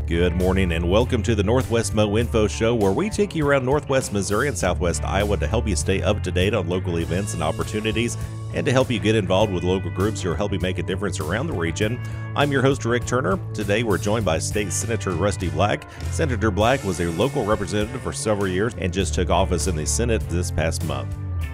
Good morning and welcome to the Northwest Mo Info Show, where we take you around Northwest Missouri and Southwest Iowa to help you stay up to date on local events and opportunities, and to help you get involved with local groups who are helping make a difference around the region. I'm your host, Rick Turner. Today we're joined by State Senator Rusty Black. Senator Black was a local representative for several years and just took office in the Senate this past month.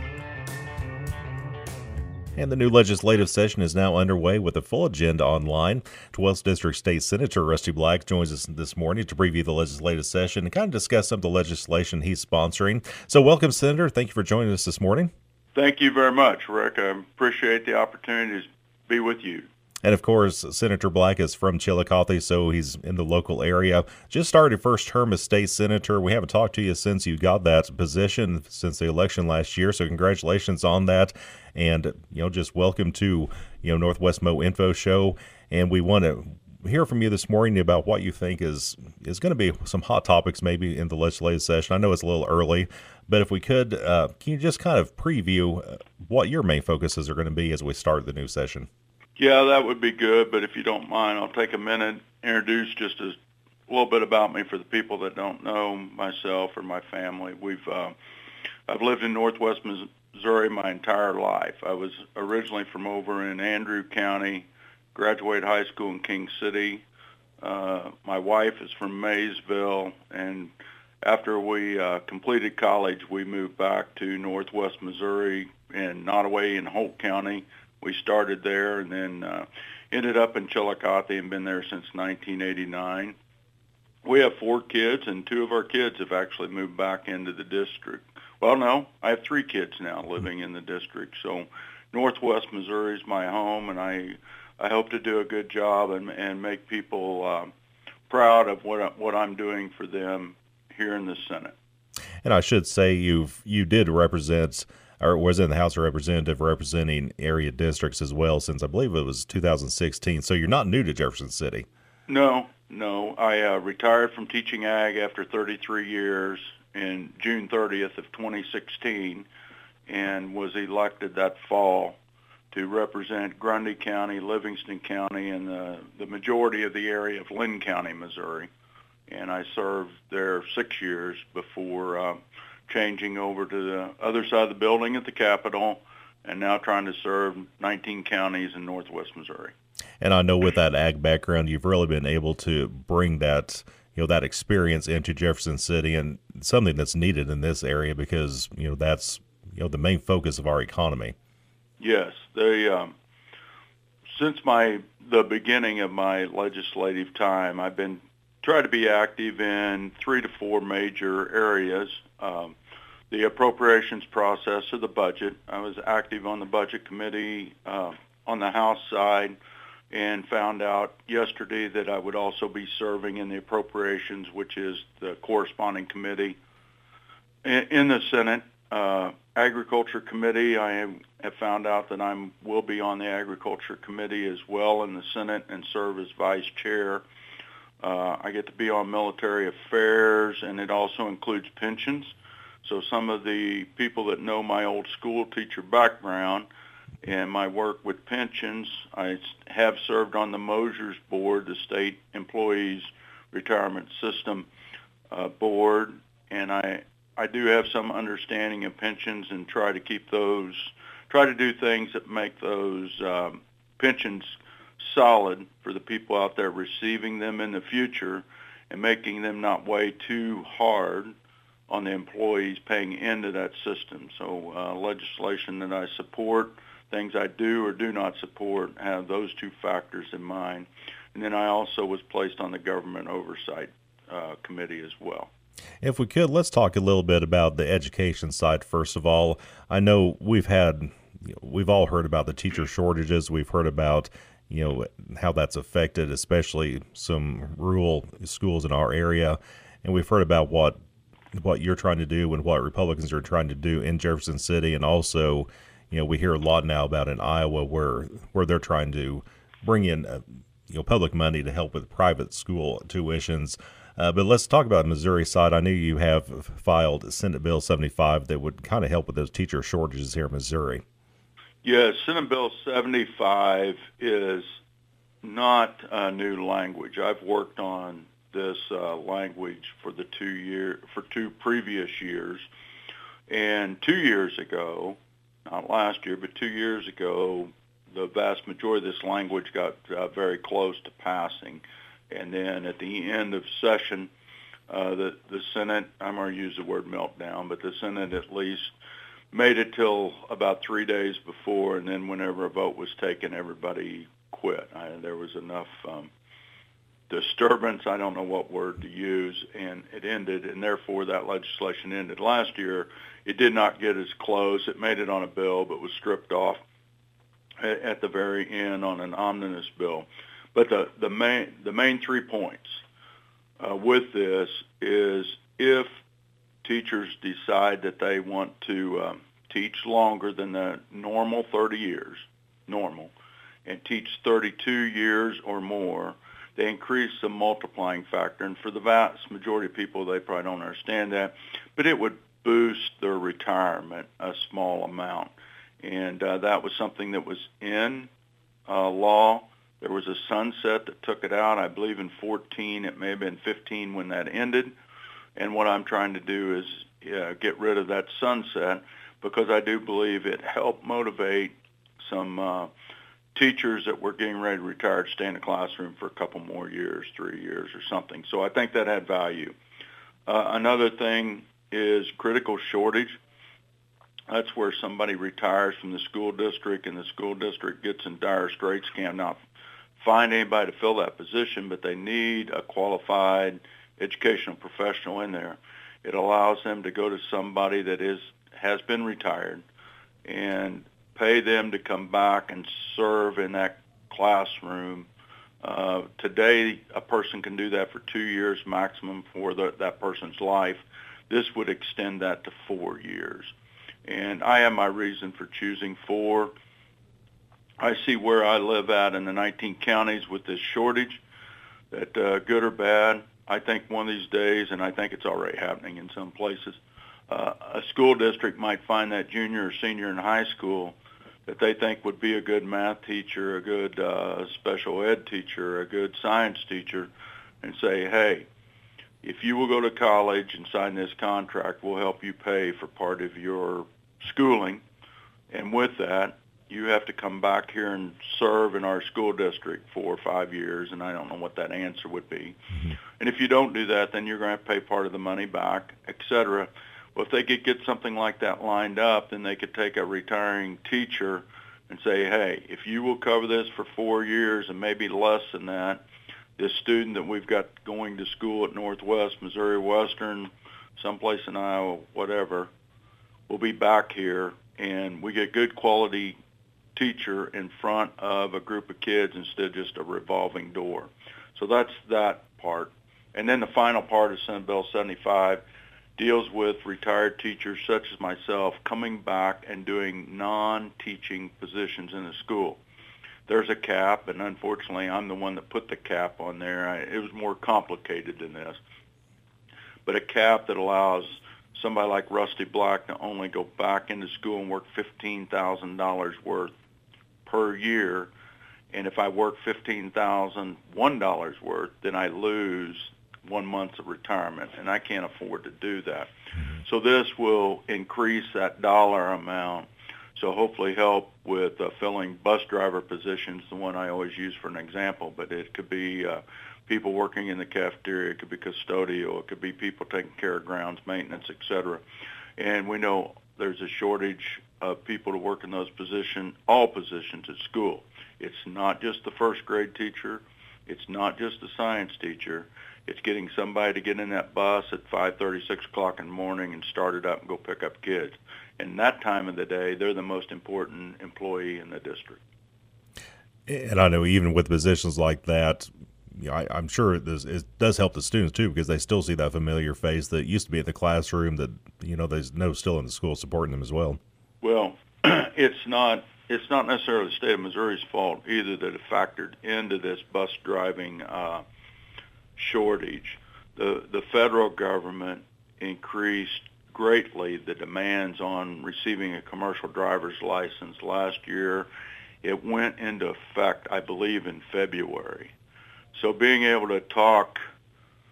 And the new legislative session is now underway with a full agenda online. 12th District State Senator Rusty Black joins us this morning to preview the legislative session and kind of discuss some of the legislation he's sponsoring. So welcome, Senator. Thank you for joining us this morning. Thank you very much, Rick. I appreciate the opportunity to be with you. And of course, Senator Black is from Chillicothe, so he's in the local area. Just started first term as state senator. We haven't talked to you since you got that position, since the election last year. So congratulations on that. And, just welcome to, Northwest Mo Info Show. And we want to hear from you this morning about what you think is going to be some hot topics maybe in the legislative session. I know it's a little early, but if we could, can you just kind of preview what your main focuses are going to be as we start the new session? Yeah, that would be good, but if you don't mind, I'll take a minute, introduce just a little bit about me for the people that don't know myself or my family. I've lived in Northwest Missouri my entire life. I was originally from over in Andrew County, graduated high school in King City. My wife is from Maysville, and after we completed college, we moved back to Northwest Missouri in Nottoway in Holt County. We started there and then ended up in Chillicothe and been there since 1989. We have 4 kids, and 2 of our kids have actually moved back into the district. Well, no, I have 3 kids now living in the district. So Northwest Missouri is my home, and I hope to do a good job and make people proud of what I'm doing for them here in the Senate. And I should say you did represent, or was in the House of Representatives representing area districts as well since I believe it was 2016. So you're not new to Jefferson City. No. I retired from teaching ag after 33 years in June 30th of 2016 and was elected that fall to represent Grundy County, Livingston County, and the majority of the area of Linn County, Missouri. And I served there 6 years before changing over to the other side of the building at the Capitol, and now trying to serve 19 counties in Northwest Missouri. And I know with that ag background, you've really been able to bring that, that experience into Jefferson City, and something that's needed in this area because, that's, the main focus of our economy. Yes. Since the beginning of my legislative time, I've been trying to be active in 3 to 4 major areas. The appropriations process of the budget. I was active on the budget committee on the House side, and found out yesterday that I would also be serving in the appropriations, which is the corresponding committee. In the Senate Agriculture Committee, I have found out that I will be on the Agriculture Committee as well in the Senate and serve as vice chair. I get to be on military affairs, and it also includes pensions. So some of the people that know my old school teacher background and my work with pensions, I have served on the Mosers Board, the State Employees Retirement System Board, and I do have some understanding of pensions and try to do things that make those pensions solid for the people out there receiving them in the future and making them not weigh too hard on the employees paying into that system. So legislation that I support, things I do or do not support, have those 2 factors in mind. And then I also was placed on the Government Oversight Committee as well. If we could, let's talk a little bit about the education side first of all. I know we've all heard about the teacher shortages. We've heard about how that's affected, especially some rural schools in our area. And we've heard about what you're trying to do and what Republicans are trying to do in Jefferson City. And also, we hear a lot now about in Iowa where they're trying to bring in, public money to help with private school tuitions. But let's talk about the Missouri side. I know you have filed Senate Bill 75 that would kind of help with those teacher shortages here in Missouri. Yes, Senate Bill 75 is not new language. I've worked on this language for the 2 previous years. And 2 years ago, not last year, but 2 years ago, the vast majority of this language got very close to passing. And then at the end of session, the Senate, I'm going to use the word meltdown, but the Senate at least made it till about 3 days before, and then whenever a vote was taken, everybody quit. There was enough disturbance, I don't know what word to use, and it ended, and therefore that legislation ended. Last year, it did not get as close. It made it on a bill, but was stripped off at the very end on an omnibus bill. But the main 3 points with this is if teachers decide that they want to teach longer than the normal 30 years, and teach 32 years or more, they increase the multiplying factor. And for the vast majority of people, they probably don't understand that, but it would boost their retirement a small amount. And that was something that was in law. There was a sunset that took it out, I believe in 14. It may have been 15 when that ended. And what I'm trying to do is get rid of that sunset, because I do believe it helped motivate some teachers that were getting ready to retire to stay in the classroom for a couple more years, 3 years or something. So I think that had value. Another thing is critical shortage. That's where somebody retires from the school district and the school district gets in dire straits, cannot find anybody to fill that position, but they need a qualified educational professional in there. It allows them to go to somebody that has been retired and pay them to come back and serve in that classroom. Today, a person can do that for 2 years maximum for that person's life. This would extend that to 4 years. And I have my reason for choosing 4. I see where I live at in the 19 counties with this shortage, that good or bad, I think one of these days, and I think it's already happening in some places, a school district might find that junior or senior in high school that they think would be a good math teacher, a good special ed teacher, a good science teacher, and say, hey, if you will go to college and sign this contract, we'll help you pay for part of your schooling. And with that, you have to come back here and serve in our school district 4 or 5 years, and I don't know what that answer would be. Mm-hmm. And if you don't do that, then you're going to have to pay part of the money back, et cetera. Well, if they could get something like that lined up, then they could take a retiring teacher and say, hey, if you will cover this for 4 years and maybe less than that, this student that we've got going to school at Northwest, Missouri Western, someplace in Iowa, whatever, will be back here, and we get good quality teacher in front of a group of kids instead of just a revolving door. So that's that part. And then the final part of Senate Bill 75 deals with retired teachers such as myself coming back and doing non-teaching positions in the school. There's a cap, and unfortunately I'm the one that put the cap on there. It was more complicated than this. But a cap that allows somebody like Rusty Black to only go back into school and work $15,000 worth per year. And if I work $15,001 worth, then I lose 1 month of retirement, and I can't afford to do that. So this will increase that dollar amount, so hopefully help with filling bus driver positions, the one I always use for an example, but it could be people working in the cafeteria, it could be custodial, it could be people taking care of grounds maintenance, et cetera. And we know there's a shortage of people to work in those positions, all positions at school. It's not just the first grade teacher. It's not just the science teacher. It's getting somebody to get in that bus at 5:30, 6 o'clock in the morning and start it up and go pick up kids. And that time of the day, they're the most important employee in the district. And I know even with positions like that, you know, I'm sure it does help the students too, because they still see that familiar face that used to be at the classroom that, you know, they know still in the school supporting them as well. Well, it's not necessarily the state of Missouri's fault either that it factored into this bus driving shortage. The federal government increased greatly the demands on receiving a commercial driver's license last year. It went into effect, I believe, in February. So being able to talk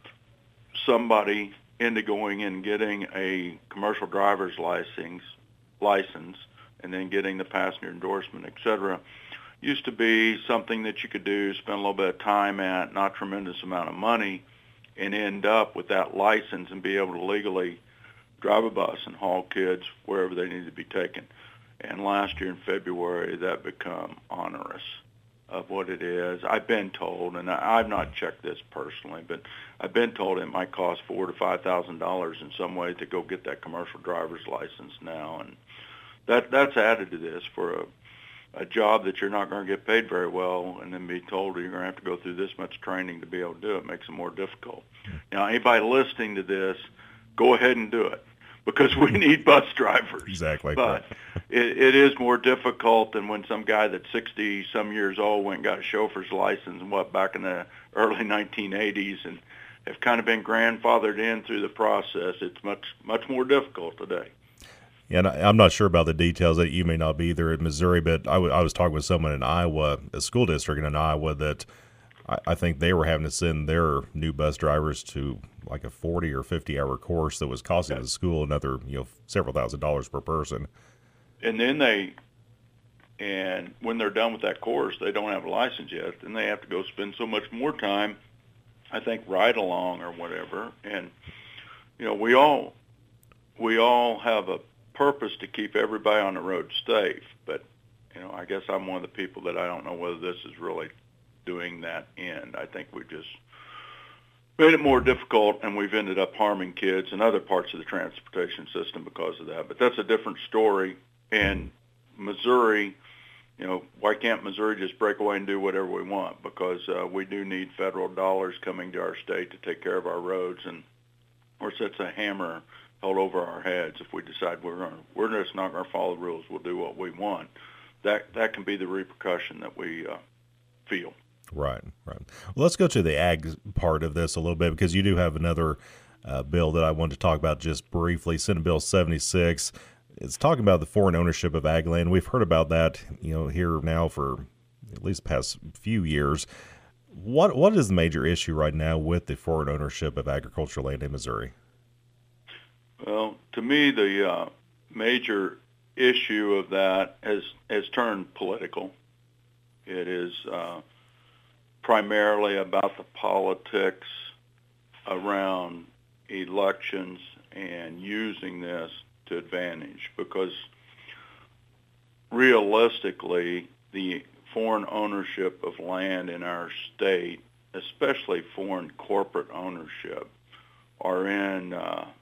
somebody into going and getting a commercial driver's license, and then getting the passenger endorsement, et cetera, used to be something that you could do, spend a little bit of time at, not tremendous amount of money, and end up with that license and be able to legally drive a bus and haul kids wherever they need to be taken. And last year in February, that become onerous of what it is. I've been told, and I've not checked this personally, but I've been told it might cost $4,000 to $5,000 in some way to go get that commercial driver's license now, and that's added to this for a job that you're not going to get paid very well, and then be told you're going to have to go through this much training to be able to do it. Makes it more difficult. Now, anybody listening to this, go ahead and do it, because we need bus drivers. Exactly. But it is more difficult than when some guy that's 60-some years old went and got a chauffeur's license, back in the early 1980s, and have kind of been grandfathered in through the process. It's much more difficult today. And I'm not sure about the details. That you may not be there in Missouri, but I was talking with someone in Iowa, a school district in Iowa, that I think they were having to send their new bus drivers to like a 40 or 50-hour course that was costing the school another, several $1,000s per person. And then when they're done with that course, they don't have a license yet. Then they have to go spend so much more time, I think, ride along or whatever. And we all have a purpose to keep everybody on the road safe, but I guess I'm one of the people that I don't know whether this is really doing that end. I think we just made it more difficult, and we've ended up harming kids and other parts of the transportation system because of that. But that's a different story. And Missouri, why can't Missouri just break away and do whatever we want? Because we do need federal dollars coming to our state to take care of our roads, and of course that's a hammer held over our heads if we decide we're just not going to follow the rules. We'll do what we want. That can be the repercussion that we feel. Right. Well, let's go to the ag part of this a little bit, because you do have another bill that I wanted to talk about just briefly. Senate Bill 76. It's talking about the foreign ownership of ag land. We've heard about that, here now for at least the past few years. What is the major issue right now with the foreign ownership of agricultural land in Missouri? Well, to me, the major issue of that has turned political. It is primarily about the politics around elections and using this to advantage, because realistically, the foreign ownership of land in our state, especially foreign corporate ownership, are in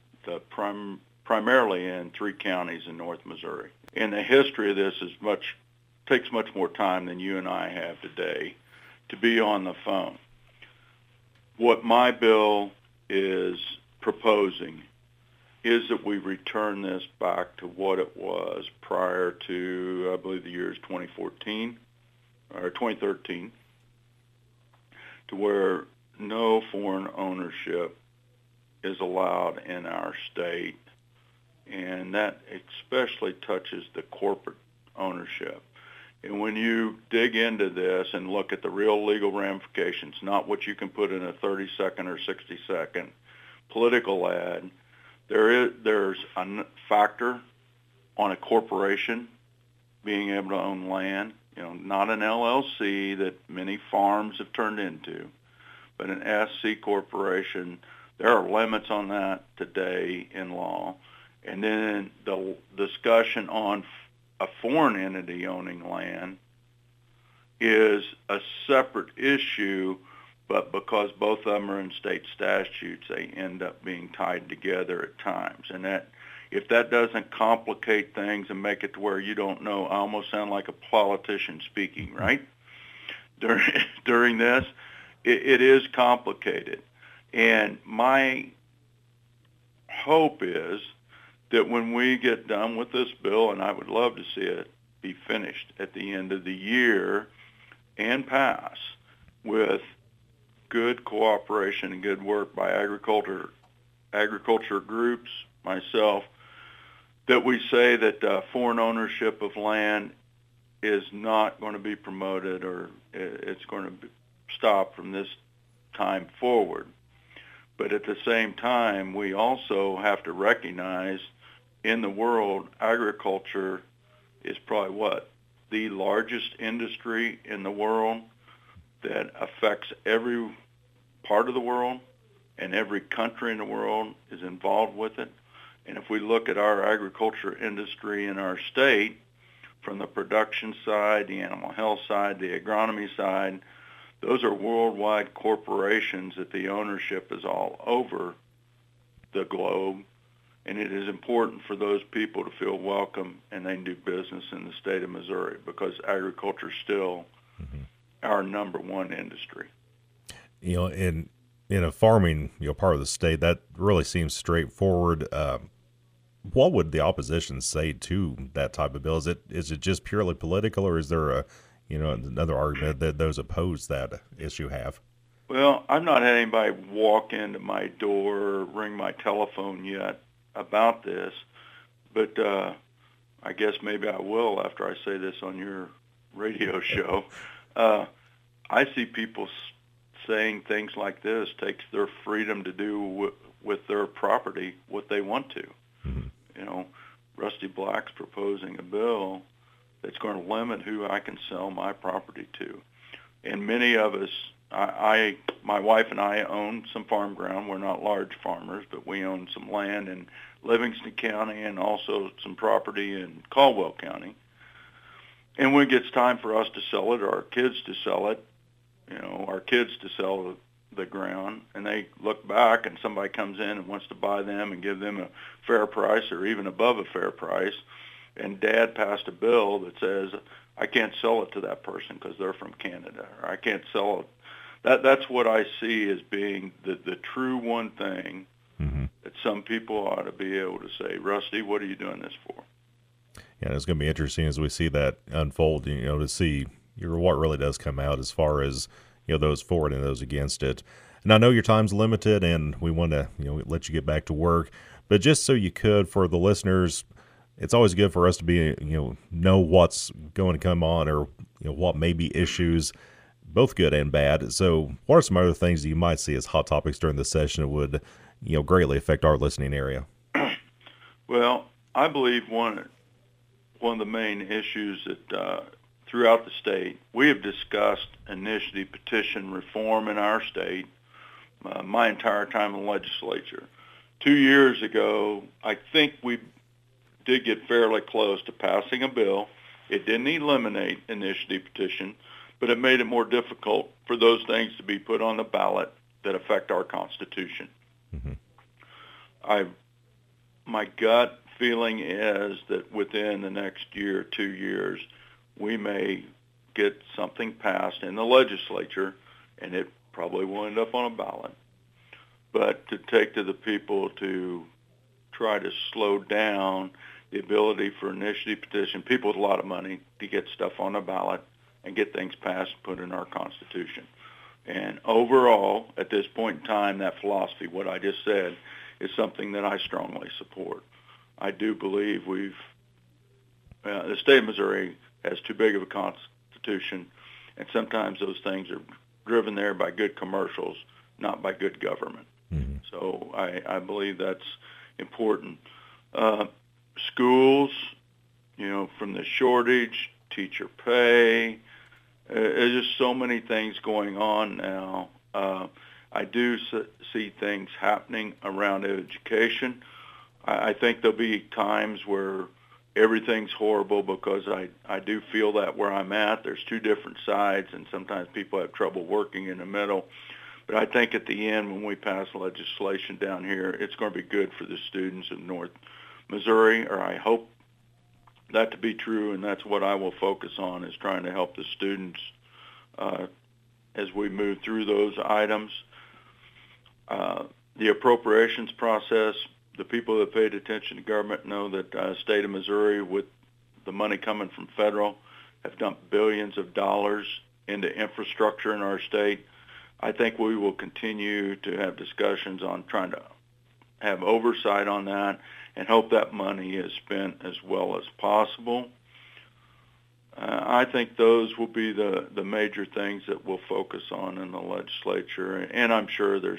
primarily in 3 counties in North Missouri. And the history of this takes much more time than you and I have today to be on the phone. What my bill is proposing is that we return this back to what it was prior to, I believe the year is 2014 or 2013, to where no foreign ownership is allowed in our state, and that especially touches the corporate ownership. And when you dig into this and look at the real legal ramifications, not what you can put in a 30-second or 60-second political ad, there's a factor on a corporation being able to own land, not an LLC that many farms have turned into, but an SC corporation. There are limits on that today in law. And then the discussion on a foreign entity owning land is a separate issue, but because both of them are in state statutes, they end up being tied together at times. And that, if that doesn't complicate things and make it to where you don't know, I almost sound like a politician speaking, right? During this, it is complicated. And my hope is that when we get done with this bill, and I would love to see it be finished at the end of the year and pass with good cooperation and good work by agriculture groups, myself, that we say that foreign ownership of land is not going to be promoted, or it's going to stop from this time forward. But at the same time, we also have to recognize in the world, agriculture is probably what? The largest industry in the world that affects every part of the world, and every country in the world is involved with it. And if we look at our agriculture industry in our state, from the production side, the animal health side, the agronomy side, those are worldwide corporations that the ownership is all over the globe. And it is important for those people to feel welcome and they can do business in the state of Missouri because agriculture is still our number one industry. In a farming part of the state, that really seems straightforward. What would the opposition say to that type of bill? Is it just purely political, or is there another argument that those opposed that issue have? Well, I've not had anybody walk into my door or ring my telephone yet about this, but I guess maybe I will after I say this on your radio show. I see people saying things like this takes their freedom to do with their property what they want to. Rusty Black's proposing a bill that's going to limit who I can sell my property to. And many of us, my wife and I own some farm ground. We're not large farmers, but we own some land in Livingston County and also some property in Caldwell County. And when it gets time for us to sell it or our kids to sell it, our kids to sell the ground, and they look back and somebody comes in and wants to buy them and give them a fair price or even above a fair price, and Dad passed a bill that says, I can't sell it to that person because they're from Canada, or I can't sell it. That's what I see as being the true one thing that some people ought to be able to say, Rusty, what are you doing this for? Yeah, it's going to be interesting as we see that unfold, to see what really does come out as far as, those for it and those against it. And I know your time's limited and we want to, let you get back to work, but just so you could, for the listeners, it's always good for us to be, know what's going to come on or, what may be issues, both good and bad. So what are some other things that you might see as hot topics during the session that would, greatly affect our listening area? Well, I believe one of the main issues that throughout the state, we have discussed initiative petition reform in our state my entire time in the legislature. 2 years ago, I think we did get fairly close to passing a bill. It didn't eliminate initiative petition, but it made it more difficult for those things to be put on the ballot that affect our Constitution. My gut feeling is that within the next year, 2 years, we may get something passed in the legislature, and it probably will end up on a ballot. But to take to the people to try to slow down the ability for initiative petition, people with a lot of money, to get stuff on a ballot and get things passed and put in our Constitution. And overall, at this point in time, that philosophy, what I just said, is something that I strongly support. I do believe the state of Missouri has too big of a Constitution, and sometimes those things are driven there by good commercials, not by good government. So I believe that's important. Schools, from the shortage, teacher pay, there's just so many things going on now. I do see things happening around education. I think there'll be times where everything's horrible because I do feel that where I'm at, there's two different sides, and sometimes people have trouble working in the middle. But I think at the end, when we pass legislation down here, it's going to be good for the students of North Missouri, or I hope that to be true, and that's what I will focus on, is trying to help the students as we move through those items. The appropriations process, the people that paid attention to government know that the state of Missouri, with the money coming from federal, have dumped billions of dollars into infrastructure in our state. I think we will continue to have discussions on trying to have oversight on that and hope that money is spent as well as possible. I think those will be the major things that we'll focus on in the legislature, and I'm sure there's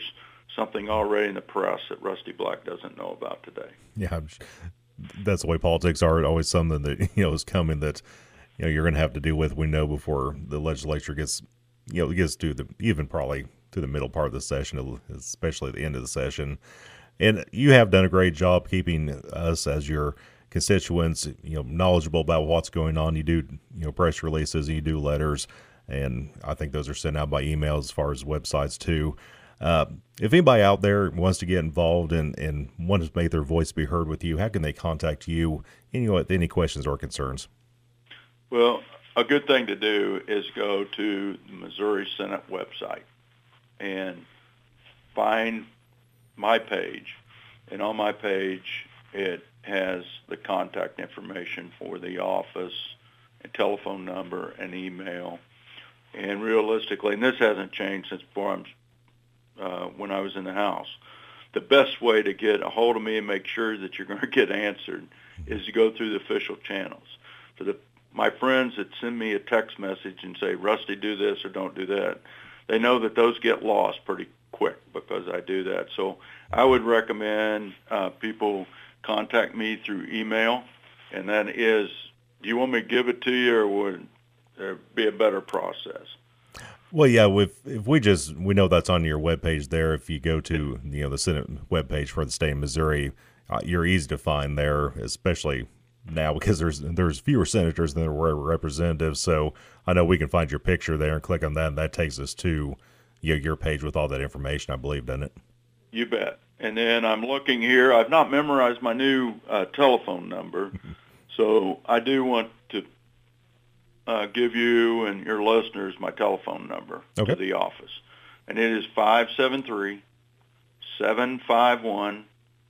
something already in the press that Rusty Black doesn't know about today. Yeah, that's the way politics are. Always something that is coming that you're going to have to deal with. We know before the legislature gets to even probably to the middle part of the session, especially at the end of the session. And you have done a great job keeping us as your constituents, knowledgeable about what's going on. You do, press releases, and you do letters, and I think those are sent out by email as far as websites too. If anybody out there wants to get involved and wants to make their voice be heard with you, how can they contact you? With any questions or concerns? Well, a good thing to do is go to the Missouri Senate website and find my page. And on my page, it has the contact information for the office, and telephone number, and email. And realistically, and this hasn't changed since when I was in the House, the best way to get a hold of me and make sure that you're going to get answered is to go through the official channels. For my friends that send me a text message and say, Rusty, do this or don't do that, they know that those get lost pretty quick because I do that. So I would recommend people contact me through email, and that is, do you want me to give it to you, or would there be a better process? Well, yeah, if we know that's on your webpage there. If you go to the Senate webpage for the state of Missouri, you're easy to find there, especially now because there's fewer senators than there were representatives. So I know we can find your picture there and click on that, and that takes us to your page with all that information, I believe, doesn't it? You bet. And then I'm looking here. I've not memorized my new telephone number, so I do want to give you and your listeners my telephone number to the office. And it is 573-751-1415.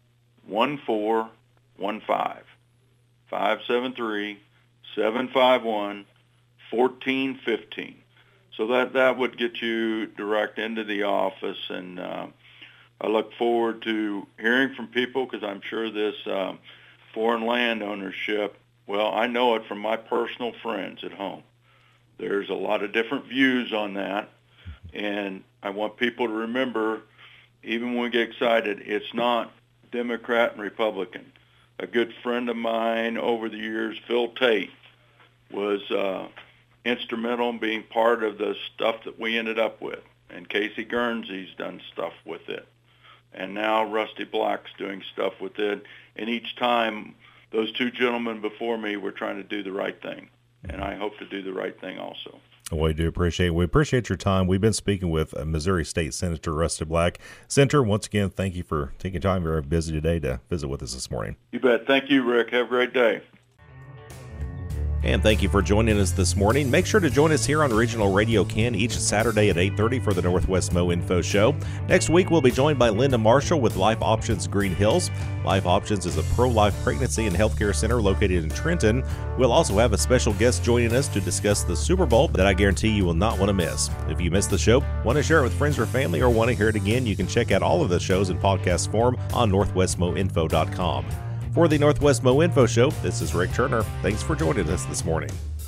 573-751-1415. So that would get you direct into the office, and I look forward to hearing from people, because I'm sure this foreign land ownership, well, I know it from my personal friends at home. There's a lot of different views on that, and I want people to remember, even when we get excited, it's not Democrat and Republican. A good friend of mine over the years, Phil Tate, was instrumental in being part of the stuff that we ended up with, and Casey Guernsey's done stuff with it, and now Rusty Black's doing stuff with it, and each time those two gentlemen before me were trying to do the right thing, and I hope to do the right thing also. We do appreciate your time. We've been speaking with Missouri State Senator Rusty Black. Senator, once again, thank you for taking time. Very busy today to visit with us this morning. You bet. Thank you, Rick. Have a great day. And thank you for joining us this morning. Make sure to join us here on Regional Radio Ken each Saturday at 8:30 for the Northwest Mo Info Show. Next week, we'll be joined by Linda Marshall with Life Options Green Hills. Life Options is a pro-life pregnancy and healthcare center located in Trenton. We'll also have a special guest joining us to discuss the Super Bowl that I guarantee you will not want to miss. If you missed the show, want to share it with friends or family, or want to hear it again, you can check out all of the shows in podcast form on northwestmoinfo.com. For the Northwest Mo Info Show, this is Rick Turner. Thanks for joining us this morning.